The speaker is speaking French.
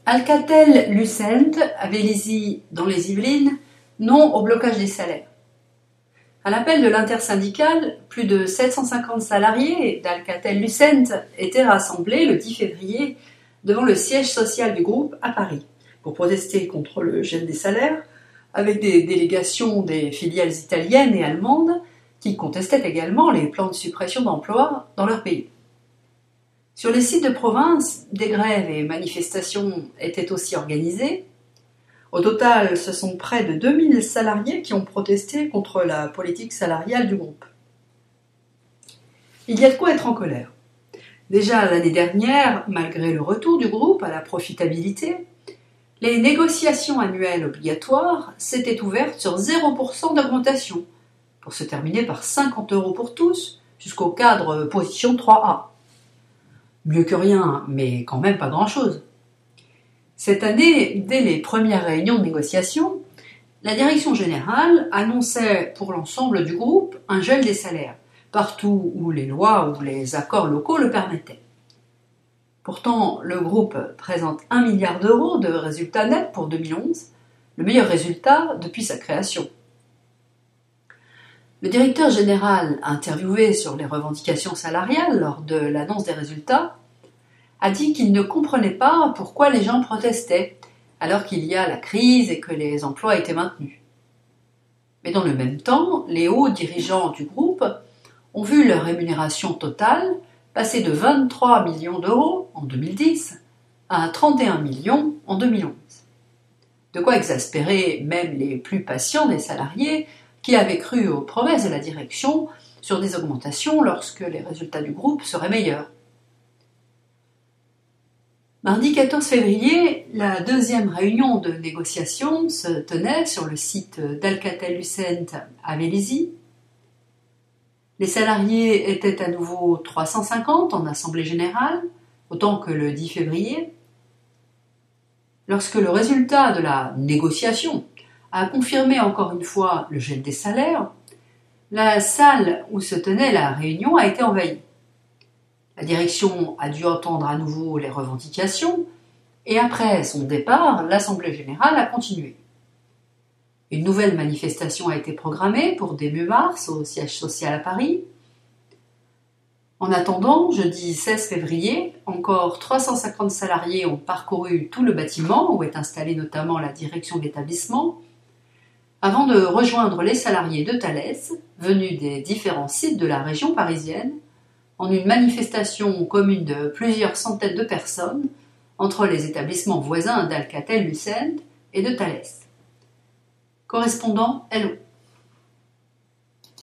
Alcatel-Lucent à Vélizy, dans les Yvelines, non au blocage des salaires. À l'appel de l'intersyndicale, plus de 750 salariés d'Alcatel-Lucent étaient rassemblés le 10 février devant le siège social du groupe à Paris pour protester contre le gel des salaires, avec des délégations des filiales italiennes et allemandes qui contestaient également les plans de suppression d'emplois dans leur pays. Sur les sites de province, des grèves et manifestations étaient aussi organisées. Au total, ce sont près de 2000 salariés qui ont protesté contre la politique salariale du groupe. Il y a de quoi être en colère. Déjà l'année dernière, malgré le retour du groupe à la profitabilité, les négociations annuelles obligatoires s'étaient ouvertes sur 0% d'augmentation, pour se terminer par 50 € pour tous, jusqu'au cadre position 3A. Mieux que rien, mais quand même pas grand-chose. Cette année, dès les premières réunions de négociation, la direction générale annonçait pour l'ensemble du groupe un gel des salaires, partout où les lois ou les accords locaux le permettaient. Pourtant, le groupe présente 1 milliard d'euros de résultats nets pour 2011, le meilleur résultat depuis sa création. Le directeur général, interviewé sur les revendications salariales lors de l'annonce des résultats, a dit qu'il ne comprenait pas pourquoi les gens protestaient, alors qu'il y a la crise et que les emplois étaient maintenus. Mais dans le même temps, les hauts dirigeants du groupe ont vu leur rémunération totale passer de 23 millions d'euros en 2010 à 31 millions en 2011. De quoi exaspérer même les plus patients des salariés qui avaient cru aux promesses de la direction sur des augmentations lorsque les résultats du groupe seraient meilleurs. Mardi 14 février, la deuxième réunion de négociation se tenait sur le site d'Alcatel-Lucent à Vélizy. Les salariés étaient à nouveau 350 en assemblée générale, autant que le 10 février. Lorsque le résultat de la négociation a confirmé encore une fois le gel des salaires, la salle où se tenait la réunion a été envahie. La direction a dû entendre à nouveau les revendications et après son départ, l'Assemblée générale a continué. Une nouvelle manifestation a été programmée pour début mars au siège social à Paris. En attendant, jeudi 16 février, encore 350 salariés ont parcouru tout le bâtiment où est installée notamment la direction de l'établissement, avant de rejoindre les salariés de Thales, venus des différents sites de la région parisienne, en une manifestation commune de plusieurs centaines de personnes entre les établissements voisins d'Alcatel-Lucent et de Thales. Correspondant Hello.